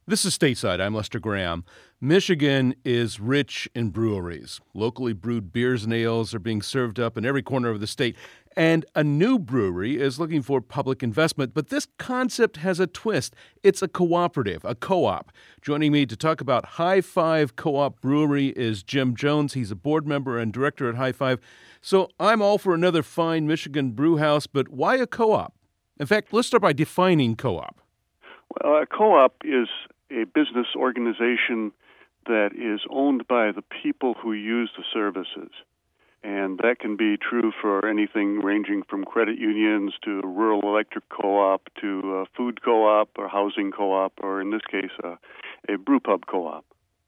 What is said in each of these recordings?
This is Stateside. I'm Lester Graham. Michigan is rich in breweries. Locally brewed beers and ales are being served up in every corner of the state. And a new brewery is looking for public investment. But this concept has a twist. It's a cooperative, a co-op. Joining me to talk about High Five Co-op Brewery is Jim Jones. He's a board member and director at High Five. So I'm all for another fine Michigan brew house, but why a co-op? In fact, let's start by defining co-op. Well, a co-op is a business organization that is owned by the people who use the services. And that can be true for anything ranging from credit unions to rural electric co-op to a food co-op or housing co-op, or in this case, a brew pub co-op.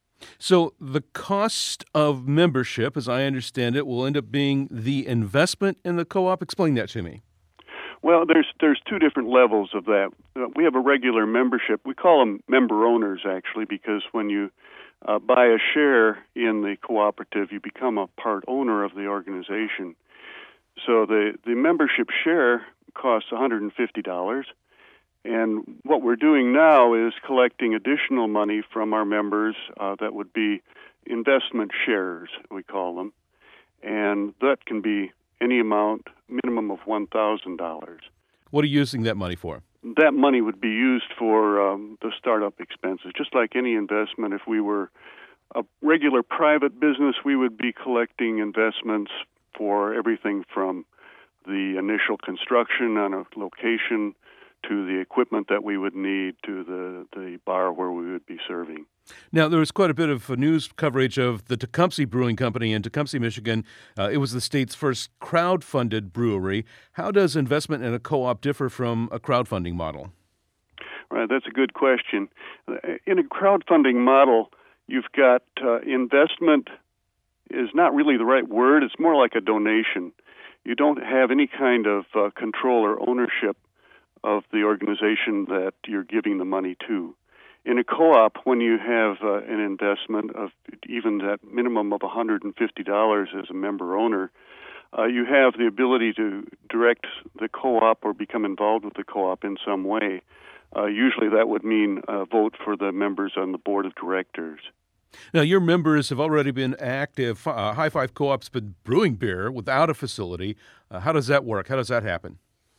So the cost of membership, as I understand it, will end up being the investment in the co-op. Explain that to me. Well, there's two different levels of that. We have a regular membership. We call them member owners, actually, because when you buy a share in the cooperative, you become a part owner of the organization. So the membership share costs $150. And what we're doing now is collecting additional money from our members that would be investment shares, we call them. And that can be any amount, minimum of $1,000. What are you using that money for? That money would be used for the startup expenses. Just like any investment, if we were a regular private business, we would be collecting investments for everything from the initial construction on a location to the equipment that we would need to the bar where we would be serving. Now, there was quite a bit of news coverage of the Tecumseh Brewing Company in Tecumseh, Michigan. It was the state's first crowd-funded brewery. How does investment in a co-op differ from a crowdfunding model? Right, that's a good question. In a crowdfunding model, you've got investment is not really the right word. It's more like a donation. You don't have any kind of control or ownership of the organization that you're giving the money to. In a co-op, when you have an investment of even that minimum of $150 as a member owner, you have the ability to direct the co-op or become involved with the co-op in some way. Usually that would mean a vote for the members on the board of directors. Now, your members have already been active. High Five Co-op's been brewing beer without a facility. How does that work? How does that happen?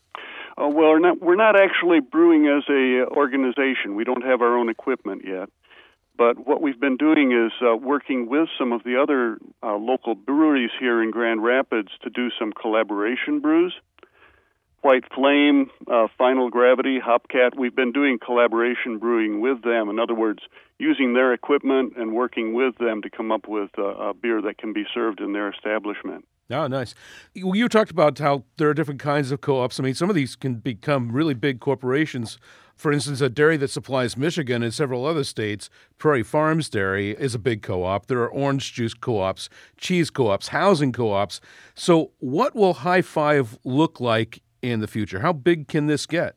Well, we're not actually brewing as a organization. We don't have our own equipment yet. But what we've been doing is working with some of the other local breweries here in Grand Rapids to do some collaboration brews. White Flame, Final Gravity, Hopcat, we've been doing collaboration brewing with them. In other words, using their equipment and working with them to come up with a beer that can be served in their establishment. Oh, nice. You talked about how there are different kinds of co-ops. I mean, some of these can become really big corporations. For instance, a dairy that supplies Michigan and several other states, Prairie Farms Dairy, is a big co-op. There are orange juice co-ops, cheese co-ops, housing co-ops. So what will High Five look like in the future? How big can this get?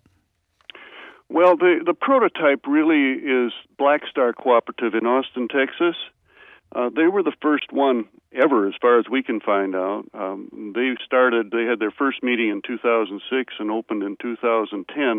Well, the prototype really is Black Star Cooperative in Austin, Texas. They were the first one ever, as far as we can find out. They had their first meeting in 2006 and opened in 2010.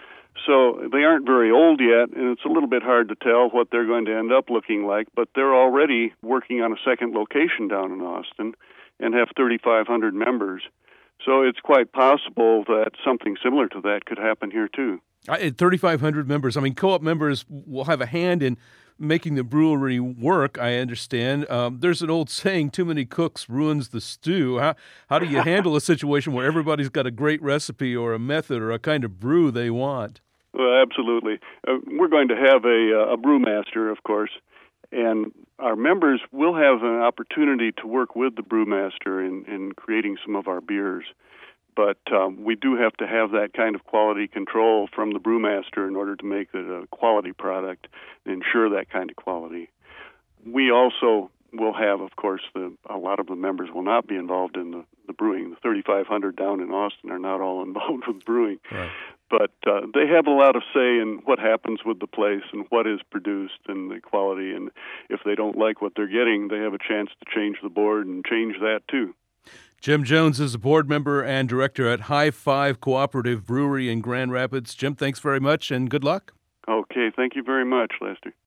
So they aren't very old yet, and it's a little bit hard to tell what they're going to end up looking like, but they're already working on a second location down in Austin and have 3,500 members. So it's quite possible that something similar to that could happen here, too. 3,500 members. I mean, co-op members will have a hand in making the brewery work, I understand. There's an old saying, too many cooks ruins the stew. How do you handle a situation where everybody's got a great recipe or a method or a kind of brew they want? Well, absolutely. We're going to have a brewmaster, of course, and our members will have an opportunity to work with the brewmaster in creating some of our beers. But we do have to have that kind of quality control from the brewmaster in order to make it a quality product and ensure that kind of quality. We also will have, of course, a lot of the members will not be involved in the brewing. The 3,500 down in Austin are not all involved with brewing. Right. But they have a lot of say in what happens with the place and what is produced and the quality. And if they don't like what they're getting, they have a chance to change the board and change that, too. Jim Jones is a board member and director at High Five Cooperative Brewery in Grand Rapids. Jim, thanks very much and good luck. Okay, thank you very much, Lester.